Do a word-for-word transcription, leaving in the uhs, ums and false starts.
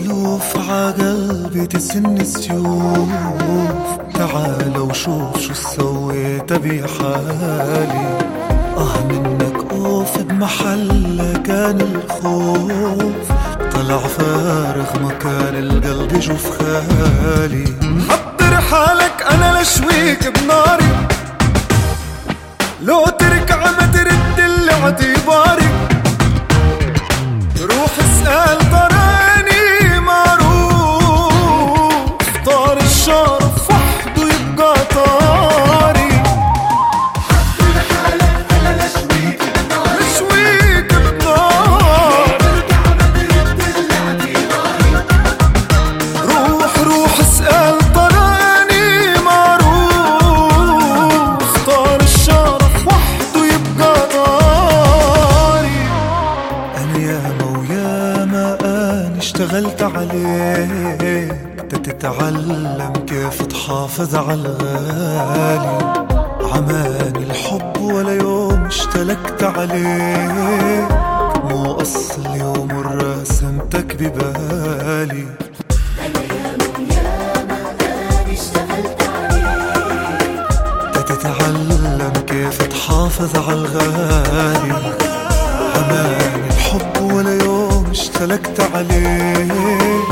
ألوف عقلبي تسن السيوف. تعال وشوف شو سويت بحالي. آه منك أوف بمحل كان الخوف. طلع فارغ مكان القلب جوف خالي. حضر حالك أنا لشويك بناري. لو تركع ما ترد اللي اعتباري. روح اسأل تراني معروف. طار الشرف وحده يبقى طاري. حضر حالك أنا لشويك بناري. لشويك بنار. تركع ما ترد اللي اعتباري. روح روح اسأل تراني معروف. طار الشرف وحده يبقى طاري. أنا ياما وياما أنا اشتغلت عليك. تتعلم كيف تحافظ على الغالي. عماني الحب ولا يوم اشتلكت عليك. مو أصلي ومر رسمتك ببالي. أنا ياما وياما أنا اشتغلت عليك. تتعلم كيف تحافظ على الغالي. عماني الحب ولا يوم اشتلكت عليك.